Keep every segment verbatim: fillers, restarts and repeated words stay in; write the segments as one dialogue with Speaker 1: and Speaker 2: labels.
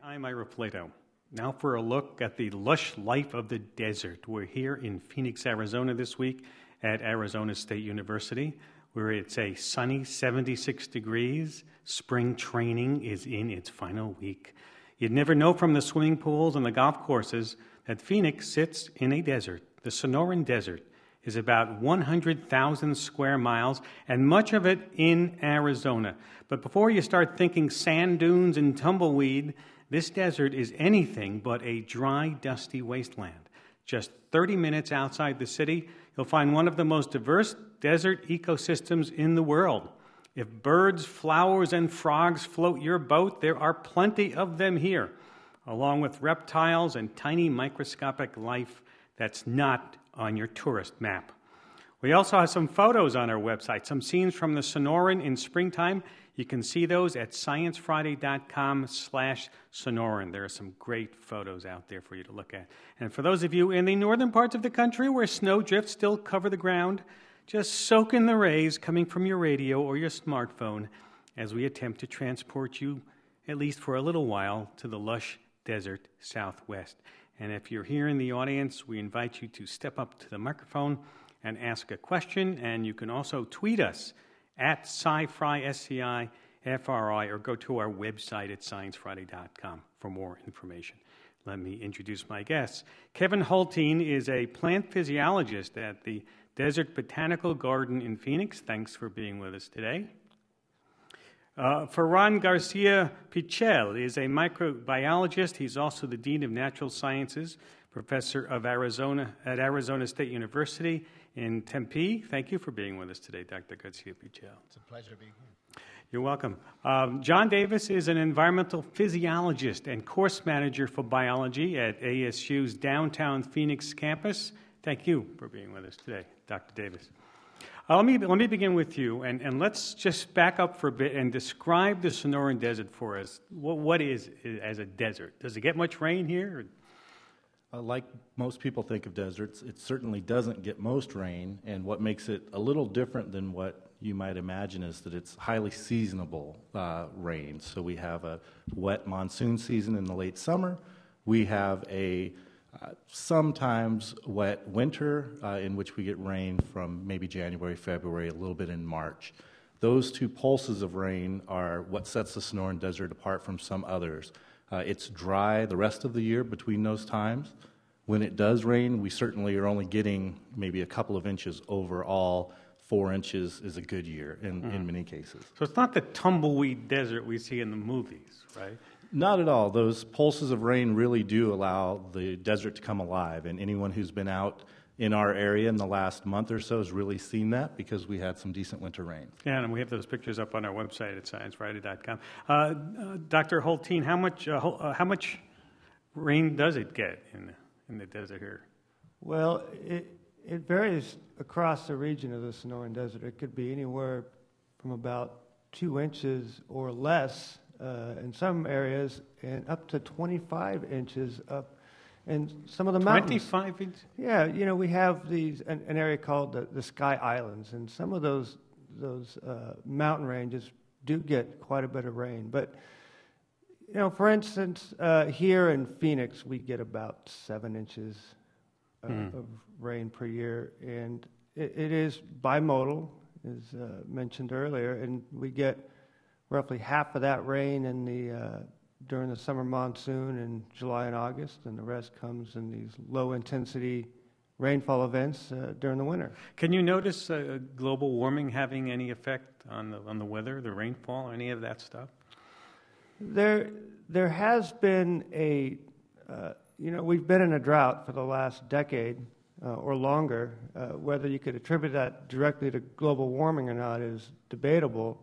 Speaker 1: I'm Ira Flato. Now for a look at the lush life of the desert. We're here in Phoenix, Arizona this week at Arizona State University, where it's a sunny seventy-six degrees. Spring training is in its final week. You'd never know from the swimming pools and the golf courses that Phoenix sits in a desert. The Sonoran Desert is about one hundred thousand square miles, and much of it in Arizona. But before you start thinking sand dunes and tumbleweed, this desert is anything but a dry, dusty wasteland. Just thirty minutes outside the city, you'll find one of the most diverse desert ecosystems in the world. If birds, flowers, and frogs float your boat, there are plenty of them here, along with reptiles and tiny microscopic life that's not on your tourist map. We also have some photos on our website, some scenes from the Sonoran in springtime. You can see those at sciencefriday.com slash Sonoran. There are some great photos out there for you to look at. And for those of you in the northern parts of the country where snow drifts still cover the ground, just soak in the rays coming from your radio or your smartphone as we attempt to transport you, at least for a little while, to the lush desert southwest. And if you're here in the audience, we invite you to step up to the microphone and ask a question. And you can also tweet us at SciFri, S C I F R I, or go to our website at science friday dot com for more information. Let me introduce my guests. Kevin Hultin is a plant physiologist at the Desert Botanical Garden in Phoenix. Thanks for being with us today. Uh, Ferran Garcia Pichel is a microbiologist. He's also the Dean of Natural Sciences, professor of Arizona at Arizona State University in Tempe. Thank you for being with us today, Doctor Garcia Pichel.
Speaker 2: It's a pleasure being here.
Speaker 1: You're welcome. Um, John Davis is an environmental physiologist and course manager for biology at A S U's downtown Phoenix campus. Thank you for being with us today, Doctor Davis. Uh, let me let me begin with you, and, and let's just back up for a bit and describe the Sonoran Desert for us. What, what is it as a desert? Does it get much rain here?
Speaker 3: Uh, like most people think of deserts, it certainly doesn't get most rain, and what makes it a little different than what you might imagine is that it's highly seasonable uh, rain. So we have a wet monsoon season in the late summer. We have a Uh, sometimes wet winter uh, in which we get rain from maybe January, February, a little bit in March. Those two pulses of rain are what sets the Sonoran Desert apart from some others. Uh, it's dry the rest of the year between those times. When it does rain, we certainly are only getting maybe a couple of inches overall. Four inches is a good year in, mm. in many cases.
Speaker 1: So it's not the tumbleweed desert we see in the movies, right?
Speaker 3: Not at all. Those pulses of rain really do allow the desert to come alive, and anyone who's been out in our area in the last month or so has really seen that because we had some decent winter rain.
Speaker 1: Yeah, and we have those pictures up on our website at science friday dot com. Uh, uh, Doctor Hultin, how much uh, uh, how much rain does it get in the, in the desert here?
Speaker 4: Well, it it varies across the region of the Sonoran Desert. It could be anywhere from about two inches or less. Uh, in some areas, and up to twenty-five inches up in some of the mountains.
Speaker 1: twenty-five inches?
Speaker 4: Yeah, you know, we have these an, an area called the, the Sky Islands, and some of those those uh, mountain ranges do get quite a bit of rain. But, you know, for instance, uh, here in Phoenix, we get about seven inches uh, mm. of rain per year, and it, it is bimodal, as uh, mentioned earlier, and we get roughly half of that rain in the uh, during the summer monsoon in July and August, and the rest comes in these low-intensity rainfall events uh, during the winter.
Speaker 1: Can you notice uh, global warming having any effect on the on the weather, the rainfall, or any of that stuff?
Speaker 4: There, there has been a, uh, you know, we've been in a drought for the last decade uh, or longer. Uh, whether you could attribute that directly to global warming or not is debatable.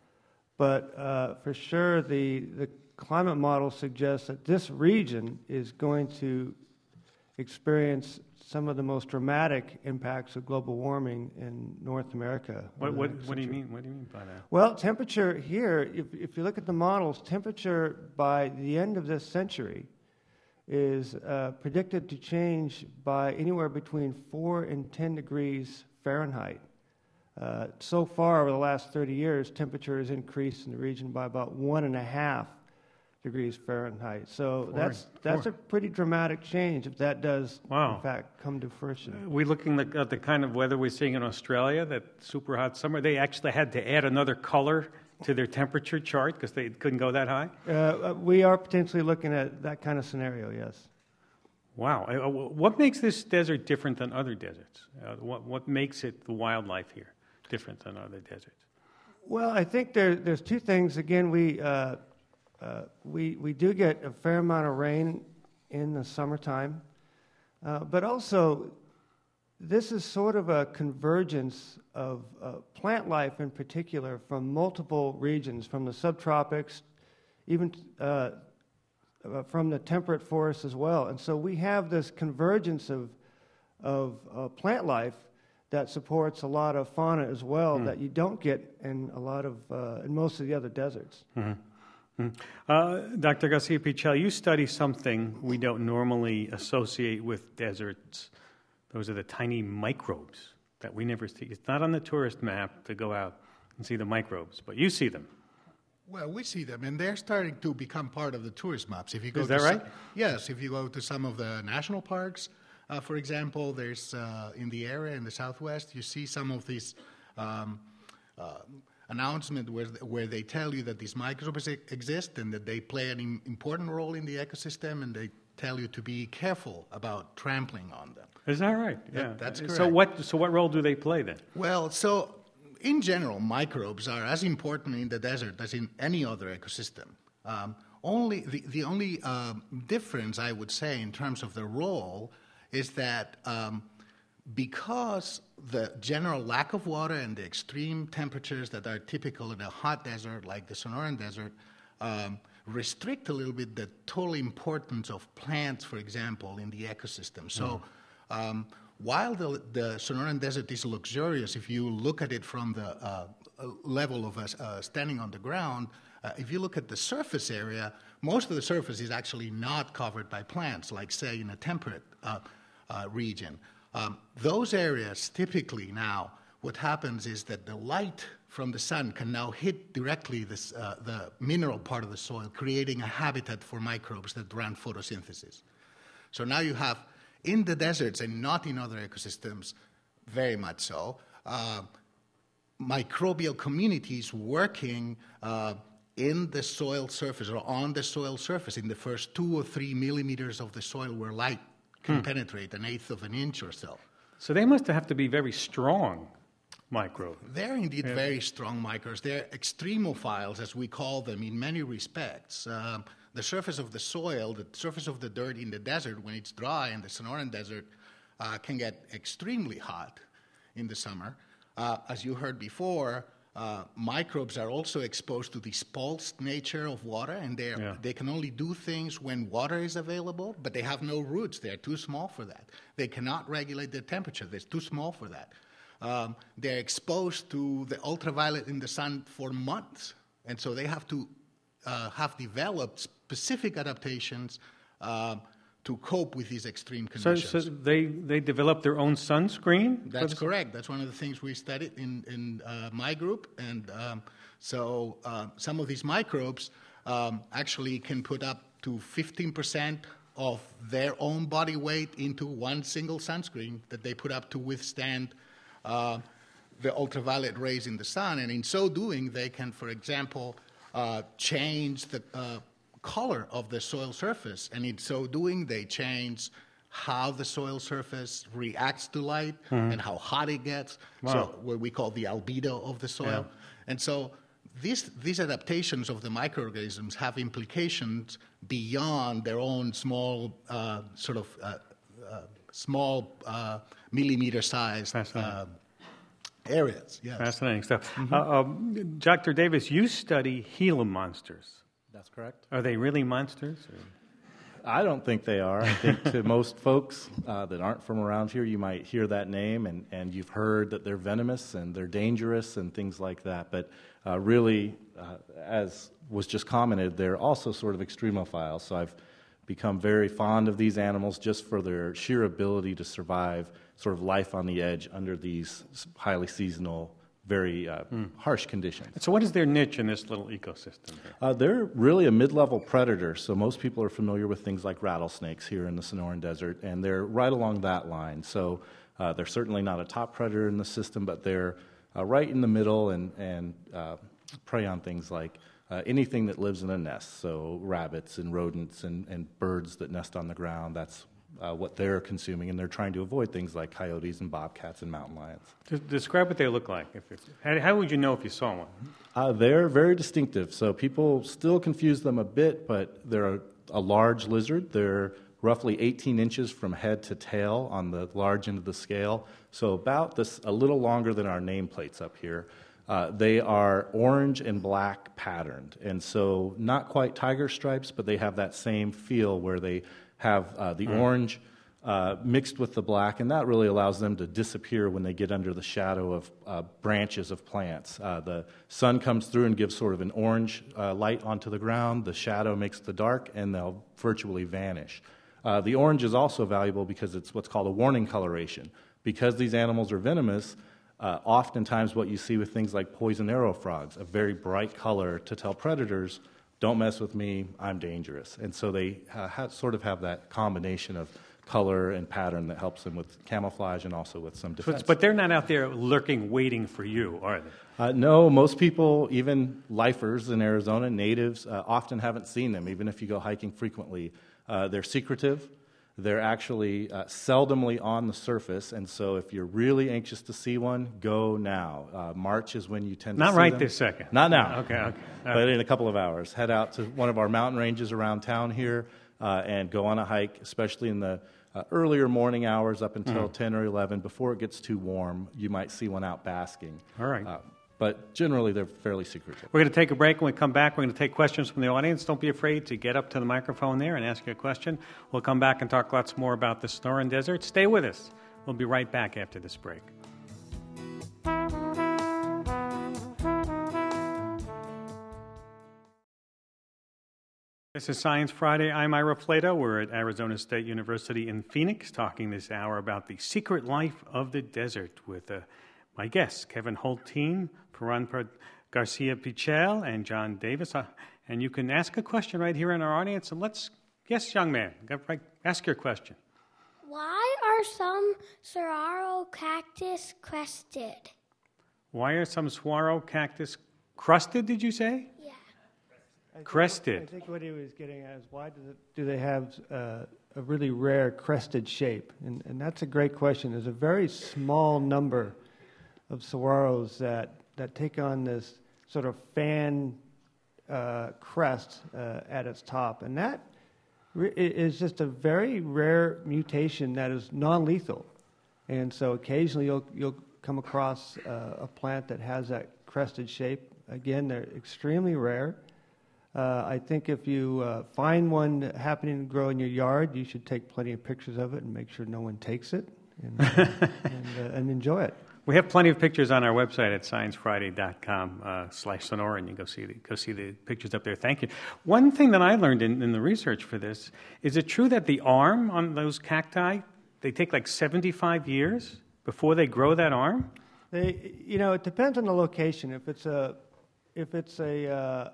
Speaker 4: But uh, for sure, the, the climate model suggests that this region is going to experience some of the most dramatic impacts of global warming in North America.
Speaker 1: What, what, what do you mean? What do you mean by that?
Speaker 4: Well, temperature here, if, if you look at the models, temperature by the end of this century is uh, predicted to change by anywhere between four and ten degrees Fahrenheit. Uh, so far, over the last thirty years, temperature has increased in the region by about one and a half degrees Fahrenheit. So
Speaker 1: Four-
Speaker 4: that's that's
Speaker 1: four.
Speaker 4: a pretty dramatic change if that does,
Speaker 1: Wow.
Speaker 4: in fact, come to fruition.
Speaker 1: Are we looking at the, the kind of weather we're seeing in Australia, that super hot summer? They actually had to add another color to their temperature chart because they couldn't go that high?
Speaker 4: Uh, we are potentially looking at that kind of scenario, yes.
Speaker 1: Wow. Uh, What makes this desert different than other deserts? Uh, what, what makes it, the wildlife here, different than other deserts?
Speaker 4: Well, I think there, there's two things. Again, we, uh, uh, we, we do get a fair amount of rain in the summertime, uh, but also this is sort of a convergence of uh, plant life in particular from multiple regions, from the subtropics, even uh, uh, from the temperate forests as well. And so we have this convergence of, of uh, plant life that supports a lot of fauna as well
Speaker 1: Mm.
Speaker 4: that you don't get in a lot of, uh, in most of the other deserts.
Speaker 1: Mm-hmm. Mm. Uh, Doctor Garcia-Pichel, you study something we don't normally associate with deserts. Those are the tiny microbes that we never see. It's not on the tourist map to go out and see the microbes, but you see them.
Speaker 2: Well, we see them, and they're starting to become part of the tourist maps. If you go
Speaker 1: Is that
Speaker 2: to
Speaker 1: right?
Speaker 2: Some, yes, if you go to some of the national parks, uh, for example, there's uh, in the area in the southwest, you see some of these um, uh, announcements where where they tell you that these microbes e- exist and that they play an im- important role in the ecosystem, and they tell you to be careful about trampling on them.
Speaker 1: Is that right?
Speaker 2: That-
Speaker 1: Yeah.
Speaker 2: that's
Speaker 1: So
Speaker 2: correct.
Speaker 1: what? So what role do they play then?
Speaker 2: Well, so in general, microbes are as important in the desert as in any other ecosystem. Um, only the, the only um, difference, I would say, in terms of their role is that um, because the general lack of water and the extreme temperatures that are typical in a hot desert like the Sonoran Desert um, restrict a little bit the total importance of plants, for example, in the ecosystem. So. Um, While the, the Sonoran Desert is luxurious, if you look at it from the uh, level of us uh, standing on the ground, uh, if you look at the surface area, most of the surface is actually not covered by plants, like, say, in a temperate uh, uh, region. Um, those areas, typically now, what happens is that the light from the sun can now hit directly this, uh, the mineral part of the soil, creating a habitat for microbes that run photosynthesis. So now you have in the deserts and not in other ecosystems, very much so, uh, microbial communities working uh, in the soil surface or on the soil surface in the first two or three millimeters of the soil where light can hmm. penetrate, an eighth of an inch or so.
Speaker 1: So they must have to be very strong microbes.
Speaker 2: They're indeed
Speaker 1: yeah.
Speaker 2: very strong microbes. They're extremophiles, as we call them, in many respects. Um, The surface of the soil, the surface of the dirt in the desert, when it's dry in the Sonoran Desert, uh, can get extremely hot in the summer. Uh, as you heard before, uh, microbes are also exposed to this pulsed nature of water, and they
Speaker 1: yeah.
Speaker 2: they can only do things when water is available, but they have no roots. They're too small for that. They cannot regulate their temperature. They're too small for that. Um, they're exposed to the ultraviolet in the sun for months, and so they have to uh, have developed specific adaptations uh, to cope with these extreme conditions.
Speaker 1: So, so they, they develop their own sunscreen?
Speaker 2: That's correct. That's one of the things we studied in, in uh, my group. And um, so uh, some of these microbes um, actually can put up to fifteen percent of their own body weight into one single sunscreen that they put up to withstand uh, the ultraviolet rays in the sun. And in so doing, they can, for example, uh, change the uh, color of the soil surface, and in so doing, they change how the soil surface reacts to light mm-hmm. and how hot it gets.
Speaker 1: Wow.
Speaker 2: So what we call the albedo of the soil. Yeah. And so these these adaptations of the microorganisms have implications beyond their own small uh, sort of uh, uh, small uh, millimeter-sized uh, areas. Yes.
Speaker 1: Fascinating stuff. Mm-hmm. Uh, um, Doctor Davis, you study Gila monsters.
Speaker 3: That's correct.
Speaker 1: Are they really monsters? Or?
Speaker 3: I don't think they are. I think to most folks uh, that aren't from around here, you might hear that name, and, and you've heard that they're venomous and they're dangerous and things like that. But uh, really, uh, as was just commented, they're also sort of extremophiles. So I've become very fond of these animals just for their sheer ability to survive sort of life on the edge under these highly seasonal very uh, mm. harsh conditions.
Speaker 1: So what is their niche in this little ecosystem here?
Speaker 3: Uh, they're really a mid-level predator, so most people are familiar with things like rattlesnakes here in the Sonoran Desert, and they're right along that line. So uh, they're certainly not a top predator in the system, but they're uh, right in the middle and, and uh, prey on things like uh, anything that lives in a nest, so rabbits and rodents and, and birds that nest on the ground. That's Uh, what they're consuming, and they're trying to avoid things like coyotes and bobcats and mountain lions.
Speaker 1: Describe what they look like. If it's, how, how would you know if you saw one?
Speaker 3: Uh, they're very distinctive, so people still confuse them a bit, but they're a, a large lizard. They're roughly eighteen inches from head to tail on the large end of the scale, so about this, a little longer than our nameplates up here. Uh, they are orange and black patterned, and so not quite tiger stripes, but they have that same feel where they have uh, the mm. orange uh, mixed with the black, and that really allows them to disappear when they get under the shadow of uh, branches of plants. Uh, the sun comes through and gives sort of an orange uh, light onto the ground, the shadow makes the dark, and they'll virtually vanish. Uh, the orange is also valuable because it's what's called a warning coloration. Because these animals are venomous, uh, oftentimes what you see with things like poison arrow frogs, a very bright color to tell predators, don't mess with me, I'm dangerous. And so they uh, have, sort of have that combination of color and pattern that helps them with camouflage and also with some defense.
Speaker 1: But, but they're not out there lurking, waiting for you, are they?
Speaker 3: Uh, no, most people, even lifers in Arizona, natives, uh, often haven't seen them, even if you go hiking frequently. Uh, they're secretive. They're actually uh, seldomly on the surface, and so if you're really anxious to see one, go now. Uh, March is when you tend to
Speaker 1: Not
Speaker 3: see
Speaker 1: right
Speaker 3: them.
Speaker 1: this second.
Speaker 3: Not now.
Speaker 1: Okay, okay.
Speaker 3: But
Speaker 1: Okay.
Speaker 3: in a couple of hours. Head out to one of our mountain ranges around town here uh, and go on a hike, especially in the uh, earlier morning hours up until
Speaker 1: Mm.
Speaker 3: ten or eleven. Before it gets too warm, you might see one out basking.
Speaker 1: All right.
Speaker 3: Uh, but generally, they're fairly secretive.
Speaker 1: We're going to take a break. When we come back, we're going to take questions from the audience. Don't be afraid to get up to the microphone there and ask you a question. We'll come back and talk lots more about the Sonoran Desert. Stay with us. We'll be right back after this break. This is Science Friday. I'm Ira Plato. We're at Arizona State University in Phoenix, talking this hour about the secret life of the desert with uh, my guests, Kevin Holteen, Paran Garcia-Pichel, and John Davis. Uh, and you can ask a question right here in our audience. And let's, yes, young man, go right, ask your question.
Speaker 5: Why are some saguaro cactus crested?
Speaker 1: Why are some saguaro cactus crusted, did you say?
Speaker 5: Yeah.
Speaker 4: I think-
Speaker 1: Crested.
Speaker 4: I think what he was getting at is why do, the, do they have uh, a really rare crested shape? And, and that's a great question. There's a very small number of saguaros that, that take on this sort of fan uh, crest uh, at its top. And that re- is just a very rare mutation that is non-lethal. And so occasionally you'll, you'll come across uh, a plant that has that crested shape. Again, they're extremely rare. Uh, I think if you uh, find one happening to grow in your yard, you should take plenty of pictures of it and make sure no one takes it and, uh, and, uh, and enjoy it.
Speaker 1: We have plenty of pictures on our website at science friday dot com uh, slash Sonora, and you go see the, go see the pictures up there. Thank you. One thing that I learned in, in the research for this, is it true that the arm on those cacti, they take like seventy-five years before they grow that arm?
Speaker 4: They, you know, it depends on the location. If it's a, if it's a, uh,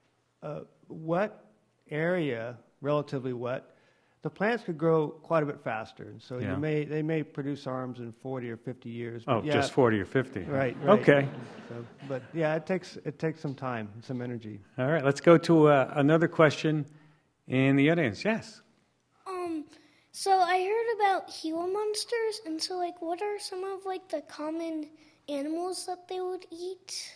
Speaker 4: a wet area, relatively wet, the plants could grow quite a bit faster, and so
Speaker 1: Yeah.
Speaker 4: you may they may produce arms in forty or fifty years.
Speaker 1: Oh,
Speaker 4: but yeah,
Speaker 1: just forty or fifty.
Speaker 4: right, right.
Speaker 1: Okay.
Speaker 4: So, but yeah, it takes it takes some time and some energy.
Speaker 1: All right, let's go to uh, another question in the audience. Yes.
Speaker 5: Um, so I heard about Gila monsters, and so like, what are some of like the common animals that they would eat?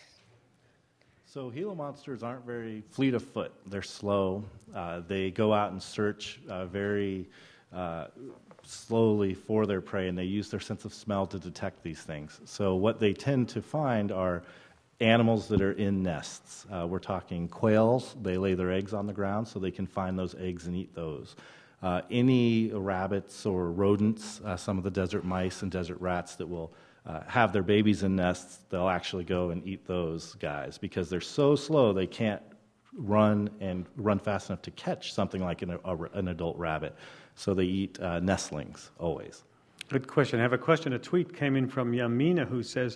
Speaker 3: So Gila monsters aren't very fleet of foot. They're slow. Uh, they go out and search uh, very uh, slowly for their prey, and they use their sense of smell to detect these things. So what they tend to find are animals that are in nests. Uh, we're talking quails. They lay their eggs on the ground, so they can find those eggs and eat those. Uh, any rabbits or rodents, uh, some of the desert mice and desert rats that will Uh, have their babies in nests, they'll actually go and eat those guys because they're so slow they can't run and run fast enough to catch something like an, a, an adult rabbit. So they eat uh, nestlings always.
Speaker 1: Good question. I have a question. A tweet came in from Yamina who says,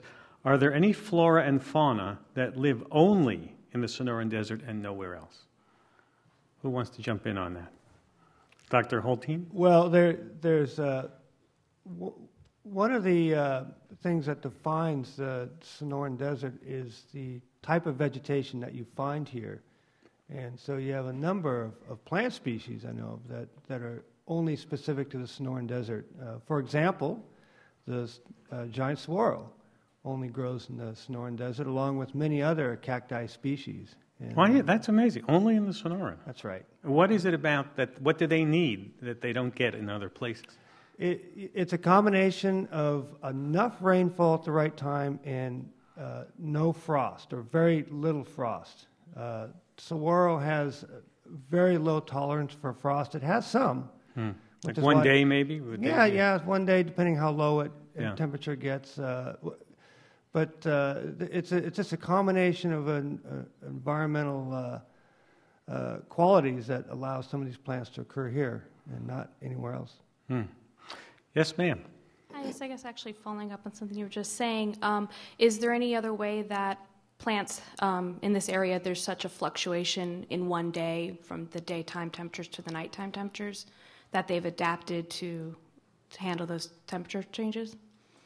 Speaker 1: Are there any flora and fauna that live only in the Sonoran Desert and nowhere else? Who wants to jump in on that? Doctor Holtein?
Speaker 4: Well, there, there's uh, w- one of the uh, things that defines the Sonoran Desert is the type of vegetation that you find here. And so you have a number of, of plant species, I know, of that, that are only specific to the Sonoran Desert. Uh, for example, the uh, giant saguaro only grows in the Sonoran Desert, along with many other cacti species. And,
Speaker 1: Why, that's amazing. Only in the Sonoran.
Speaker 4: That's right.
Speaker 1: What is it about that? What do they need that they don't get in other places?
Speaker 4: It, it's a combination of enough rainfall at the right time and uh, no frost, or very little frost. Uh, saguaro has very low tolerance for frost. It has some.
Speaker 1: Hmm. Like
Speaker 4: is
Speaker 1: one
Speaker 4: why-
Speaker 1: day, maybe? Would they
Speaker 4: Yeah,
Speaker 1: be-
Speaker 4: yeah, one day, depending how low it uh,
Speaker 1: Yeah.
Speaker 4: temperature gets. Uh, w- but uh, th- it's a, it's just a combination of an, uh, environmental uh, uh, qualities that allow some of these plants to occur here and not anywhere else.
Speaker 1: Hmm. Yes, ma'am.
Speaker 6: I guess, I guess actually following up on something you were just saying, um, is there any other way that plants um, in this area, there's such a fluctuation in one day from the daytime temperatures to the nighttime temperatures, that they've adapted to, to handle those temperature changes?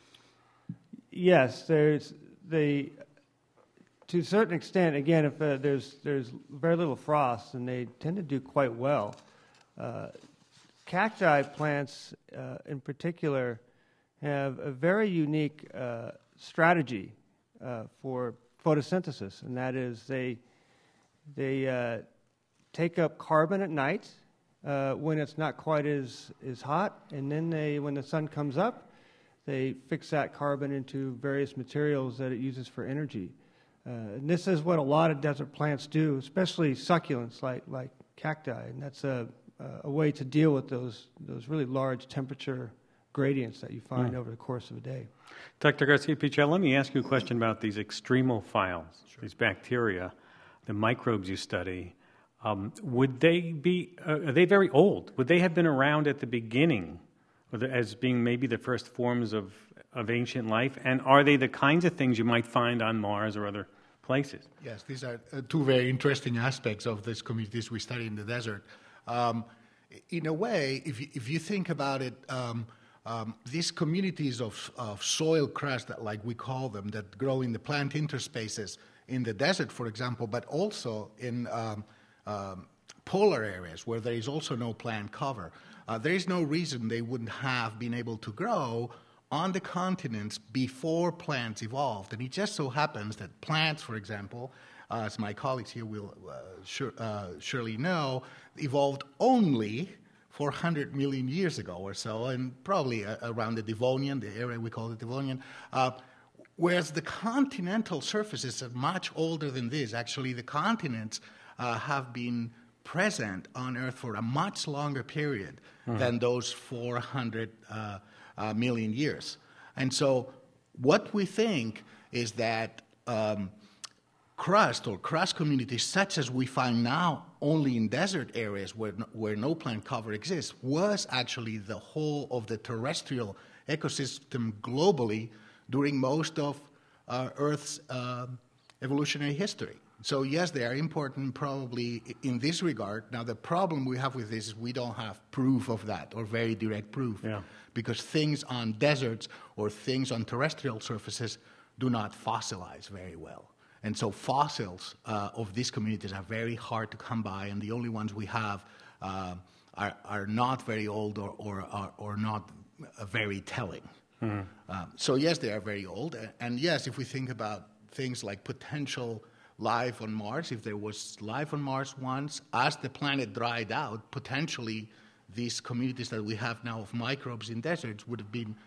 Speaker 4: Yes, there's the to a certain extent. Again, if uh, there's there's very little frost, and they tend to do quite well. Uh, cacti plants, uh, in particular, have a very unique uh, strategy uh, for photosynthesis, and that is they they uh, take up carbon at night uh, when it's not quite as as hot, and then they when the sun comes up, they fix that carbon into various materials that it uses for energy. Uh, and this is what a lot of desert plants do, especially succulents like, like cacti. And that's a, a way to deal with those, those really large temperature gradients that you find
Speaker 1: Mm.
Speaker 4: over the course of a day.
Speaker 1: Doctor Garcia-Pichel, let me ask you a question about these extremophiles, sure. these bacteria, the microbes you study. Um, would they be, uh, are they very old? Would they have been around at the beginning as being maybe the first forms of, of ancient life? And are they the kinds of things you might find on Mars or other places?
Speaker 2: Yes, these are uh, two very interesting aspects of these communities we study in the desert. Um, in a way, if you, if you think about it, um, um, these communities of, of soil crust, that, like we call them, that grow in the plant interspaces in the desert, for example, but also in um, um, polar areas where there is also no plant cover. Uh, there is no reason they wouldn't have been able to grow on the continents before plants evolved. And it just so happens that plants, for example, uh, as my colleagues here will uh, sure, uh, surely know, evolved only four hundred million years ago or so, and probably uh, around the Devonian, the area we call the Devonian. Uh, whereas the continental surfaces are much older than this. Actually, the continents uh, have been present on Earth for a much longer period mm-hmm. than those four hundred uh, uh, million years. And so what we think is that um, crust or crust communities such as we find now only in desert areas where no, where no plant cover exists was actually the whole of the terrestrial ecosystem globally during most of uh, Earth's uh, evolutionary history. So yes, they are important probably in this regard. Now the problem we have with this is we don't have proof of that, or very direct proof,
Speaker 1: yeah.
Speaker 2: because things on deserts or things on terrestrial surfaces do not fossilize very well. And so fossils uh, of these communities are very hard to come by, and the only ones we have uh, are, are not very old or, or, or, or not uh, very telling. Mm-hmm. Um, so yes, they are very old. And yes, if we think about things like potential life on Mars, if there was life on Mars once, as the planet dried out, potentially these communities that we have now of microbes in deserts would have been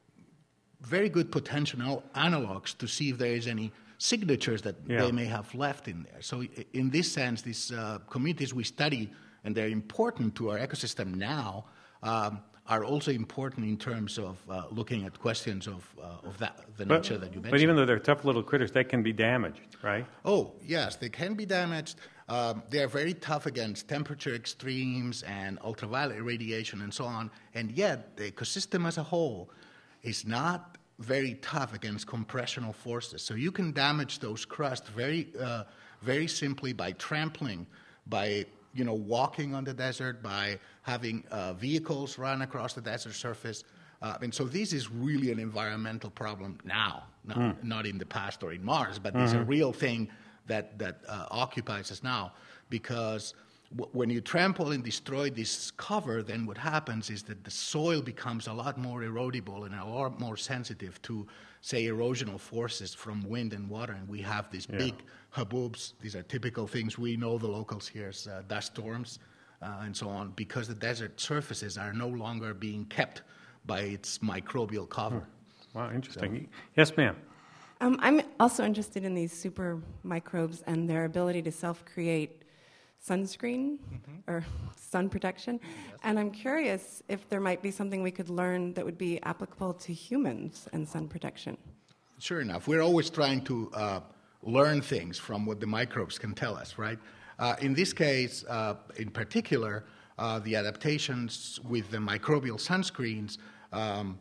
Speaker 2: very good potential analogs to see if there is any signatures that
Speaker 1: yeah.
Speaker 2: they may have left in there. So in this sense, these uh, communities we study, and they're important to our ecosystem now, um, are also important in terms of uh, looking at questions of uh, of that the
Speaker 1: but,
Speaker 2: nature that you mentioned.
Speaker 1: But even though they're tough little critters, they can be damaged, right?
Speaker 2: Oh, yes, they can be damaged. Um, they are very tough against temperature extremes and ultraviolet radiation and so on, and yet the ecosystem as a whole is not very tough against compressional forces. So you can damage those crusts very, uh, very simply by trampling, by you know walking on the desert, by having uh, vehicles run across the desert surface. Uh, and so this is really an environmental problem now, not, mm. not in the past or in Mars, but mm-hmm. it's a real thing that, that uh, occupies us now. Because w- when you trample and destroy this cover, then what happens is that the soil becomes a lot more erodible and a lot more sensitive to, say, erosional forces from wind and water. And we have these yeah. big haboobs. These are typical things we know the locals here as uh, dust storms uh, and so on, because the desert surfaces are no longer being kept by its microbial cover.
Speaker 1: Oh, wow, interesting. So. Yes, ma'am.
Speaker 7: Um, I'm also interested in these super microbes and their ability to self-create sunscreen mm-hmm. or sun protection. Yes. And I'm curious if there might be something we could learn that would be applicable to humans and sun protection.
Speaker 2: Sure enough. We're always trying to uh, learn things from what the microbes can tell us, right? Uh, in this case, uh, in particular, Uh, the adaptations with the microbial sunscreens, um,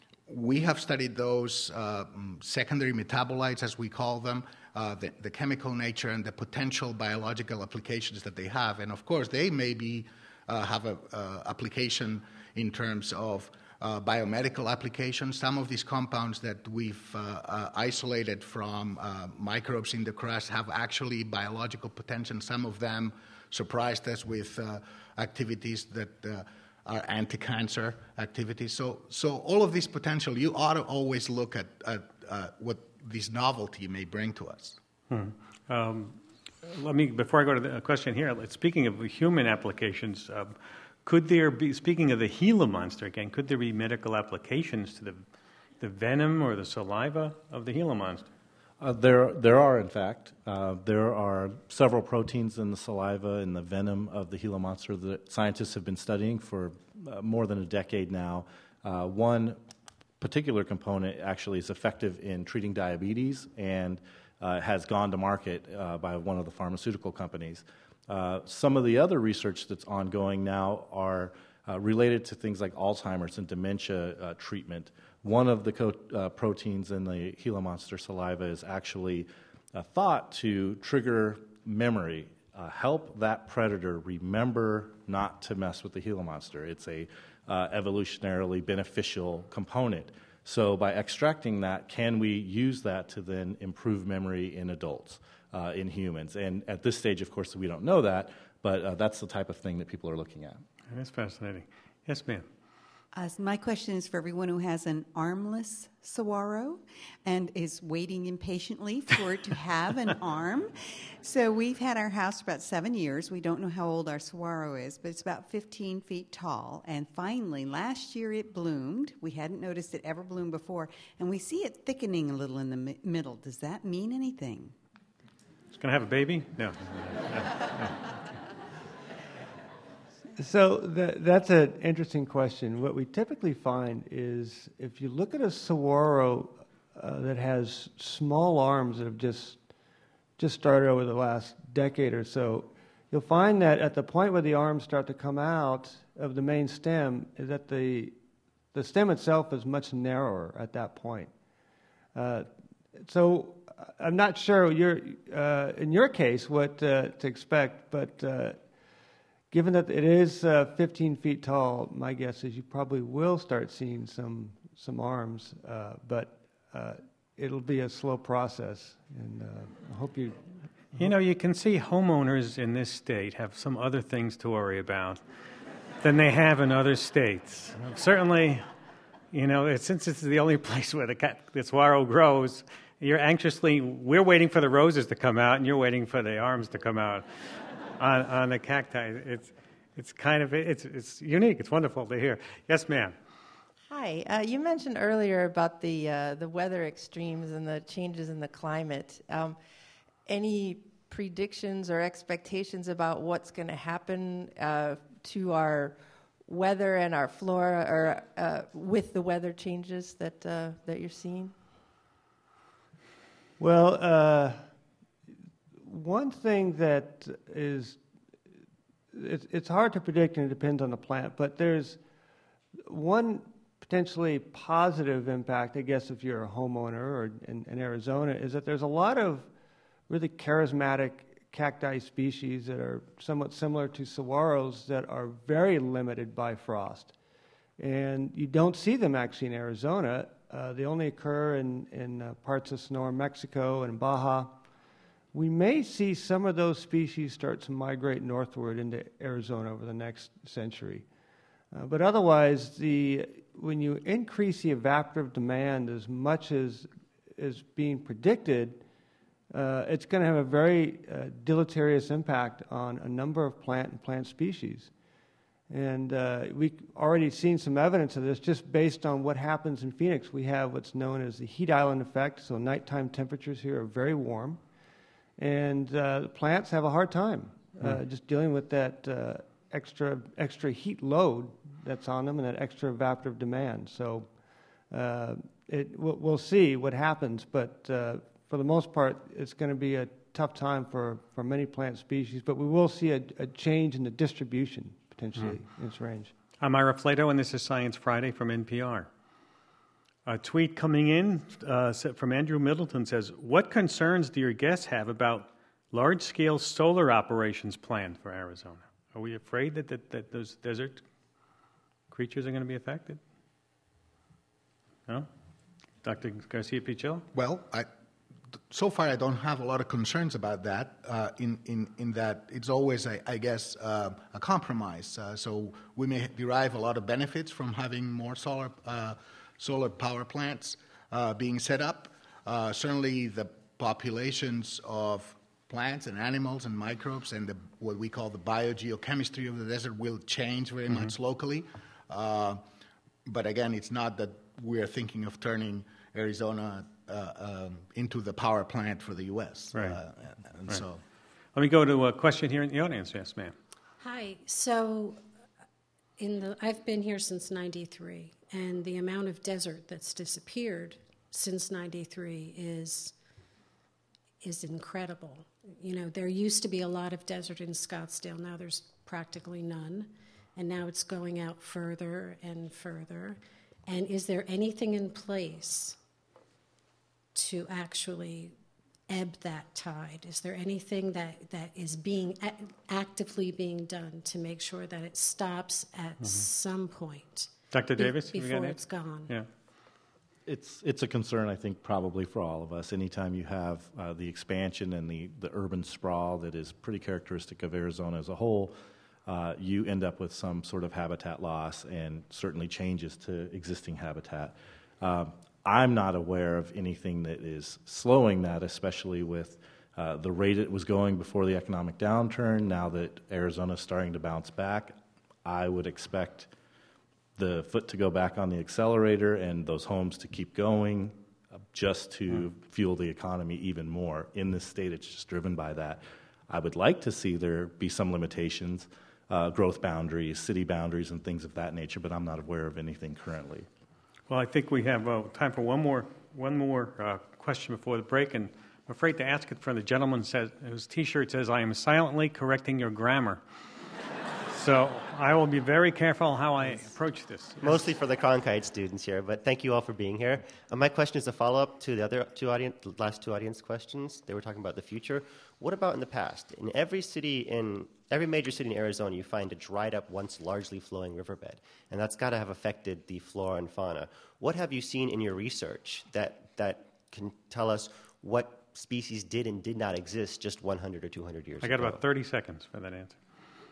Speaker 2: we have studied those uh, secondary metabolites, as we call them, uh, the, the chemical nature and the potential biological applications that they have. And of course, they may be, uh, have an uh, application in terms of uh, biomedical applications. Some of these compounds that we've uh, uh, isolated from uh, microbes in the crust have actually biological potential. Some of them surprised us with uh, activities that uh, are anti-cancer activities. So, so all of this potential, you ought to always look at, at uh, what this novelty may bring to us.
Speaker 1: Hmm. Um, let me, before I go to the question here, speaking of human applications, uh, could there be, speaking of the Gila monster again, could there be medical applications to the, the venom or the saliva of the Gila monster?
Speaker 3: Uh, there, there are, in fact. Uh, there are several proteins in the saliva and the venom of the Gila monster that scientists have been studying for uh, more than a decade now. Uh, one particular component actually is effective in treating diabetes and uh, has gone to market uh, by one of the pharmaceutical companies. Uh, some of the other research that's ongoing now are uh, related to things like Alzheimer's and dementia uh, treatment. One of the co- uh, proteins in the Gila monster saliva is actually uh, thought to trigger memory, uh, help that predator remember not to mess with the Gila monster. It's a uh, evolutionarily beneficial component. So by extracting that, can we use that to then improve memory in adults, uh, in humans? And at this stage, of course, we don't know that, but uh, that's the type of thing that people are looking at.
Speaker 1: That's fascinating. Yes, ma'am.
Speaker 8: Uh, so my question is for everyone who has an armless saguaro and is waiting impatiently for it to have an arm. So we've had our house for about seven years. We don't know how old our saguaro is, but it's about fifteen feet tall. And finally, last year it bloomed. We hadn't noticed it ever bloomed before. And we see it thickening a little in the mi- middle. Does that mean anything?
Speaker 1: It's going to have a baby? No. no, no.
Speaker 4: So that, that's an interesting question. What we typically find is if you look at a saguaro uh, that has small arms that have just just started over the last decade or so, you'll find that at the point where the arms start to come out of the main stem is that the the stem itself is much narrower at that point. Uh, so I'm not sure you're, uh, in your case what uh, to expect, but uh, given that it is uh, fifteen feet tall, my guess is you probably will start seeing some some arms, uh, but uh, it'll be a slow process, and uh, I hope you...
Speaker 1: You know, you can see homeowners in this state have some other things to worry about than they have in other states. Certainly, you know, it's, since it's the only place where the, cat, the saguaro grows, you're anxiously... We're waiting for the roses to come out, and you're waiting for the arms to come out. On, on the cacti, it's it's kind of it's it's unique. It's wonderful to hear. Yes, ma'am.
Speaker 9: Hi. Uh, you mentioned earlier about the uh, the weather extremes and the changes in the climate. Um, any predictions or expectations about what's going to happen uh, to our weather and our flora, or uh, with the weather changes that uh, that you're seeing?
Speaker 4: Well. Uh One thing that is, it's, it's hard to predict and it depends on the plant, but there's one potentially positive impact, I guess, if you're a homeowner or in, in Arizona, is that there's a lot of really charismatic cacti species that are somewhat similar to saguaros that are very limited by frost. And you don't see them actually in Arizona. Uh, they only occur in, in uh, parts of Sonora, Mexico, and Baja. We may see some of those species start to migrate northward into Arizona over the next century. Uh, but otherwise, the, when you increase the evaporative demand as much as is being predicted, uh, it's going to have a very uh, deleterious impact on a number of plant and plant species. And uh, we've already seen some evidence of this just based on what happens in Phoenix. We have what's known as the heat island effect, so nighttime temperatures here are very warm. And uh, the plants have a hard time uh, mm. just dealing with that uh, extra extra heat load that's on them and that extra evaporative demand. So uh, it, we'll, we'll see what happens, but uh, for the most part, it's going to be a tough time for, for many plant species, but we will see a, a change in the distribution potentially mm. in its range.
Speaker 1: I'm Ira Flato, and this is Science Friday from N P R. A tweet coming in uh, from Andrew Middleton says, what concerns do your guests have about large-scale solar operations planned for Arizona? Are we afraid that, that, that those desert creatures are going to be affected? No? Doctor Garcia-Pichel?
Speaker 2: Well, I, so far I don't have a lot of concerns about that, uh, in, in, in that it's always, I, I guess, uh, a compromise. Uh, so we may derive a lot of benefits from having more solar uh solar power plants uh, being set up. Uh, certainly the populations of plants and animals and microbes and the, what we call the biogeochemistry of the desert will change very mm-hmm. much locally. Uh, but again, it's not that we're thinking of turning Arizona uh, um, into the power plant for the U S.
Speaker 1: Right.
Speaker 2: Uh, and
Speaker 1: right.
Speaker 2: so,
Speaker 1: let me go to a question here in the audience. Yes, ma'am.
Speaker 10: Hi. So in the, I've been here since ninety-three. And the amount of desert that's disappeared since ninety-three is is incredible. You know, there used to be a lot of desert in Scottsdale. Now there's practically none. And now it's going out further and further. And is there anything in place to actually ebb that tide? Is there anything that, that is being a- actively being done to make sure that it stops at mm-hmm. some point?
Speaker 1: Doctor Davis?
Speaker 10: Be- before it's gone.
Speaker 1: Yeah.
Speaker 3: It's it's a concern, I think, probably for all of us. Anytime you have uh, the expansion and the, the urban sprawl that is pretty characteristic of Arizona as a whole, uh, you end up with some sort of habitat loss and certainly changes to existing habitat. Uh, I'm not aware of anything that is slowing that, especially with uh, the rate it was going before the economic downturn. Now that Arizona's starting to bounce back, I would expect the foot to go back on the accelerator and those homes to keep going uh, just to mm. fuel the economy even more. In this state, it's just driven by that. I would like to see there be some limitations, uh, growth boundaries, city boundaries, and things of that nature, but I'm not aware of anything currently.
Speaker 1: Well, I think we have uh, time for one more one more uh, question before the break, and I'm afraid to ask it from the gentleman says, whose T-shirt says, I am silently correcting your grammar. So I will be very careful how I approach this.
Speaker 11: Mostly for the Cronkite students here, but thank you all for being here. Uh, my question is a follow-up to the other two audience, last two audience questions. They were talking about the future. What about in the past? In every city, in every major city in Arizona, you find a dried-up, once largely flowing riverbed, and that's got to have affected the flora and fauna. What have you seen in your research that that can tell us what species did and did not exist just one hundred or two hundred years ago?
Speaker 1: I got about thirty seconds for that answer.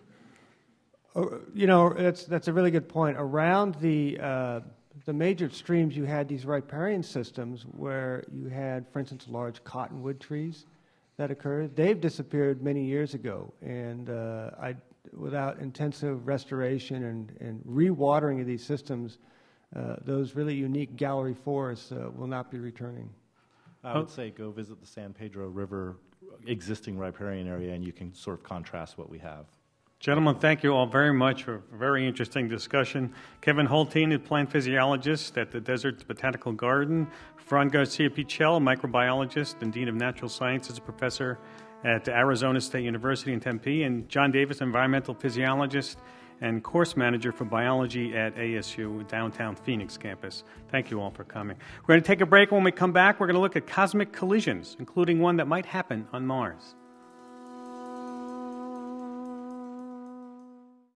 Speaker 4: You know, that's that's a really good point. Around the uh, the major streams, you had these riparian systems where you had, for instance, large cottonwood trees that occurred. They've disappeared many years ago, and uh, I, without intensive restoration and, and rewatering of these systems, uh, those really unique gallery forests uh, will not be returning.
Speaker 3: I would say go visit the San Pedro River existing riparian area, and you can sort of contrast what we have.
Speaker 1: Gentlemen, thank you all very much for a very interesting discussion. Kevin Holteen, a plant physiologist at the Desert Botanical Garden. Fran Garcia-Pichel, a microbiologist and Dean of Natural Sciences, a professor at Arizona State University in Tempe. And John Davis, environmental physiologist and course manager for biology at A S U downtown Phoenix campus. Thank you all for coming. We're going to take a break. When we come back, we're going to look at cosmic collisions, including one that might happen on Mars.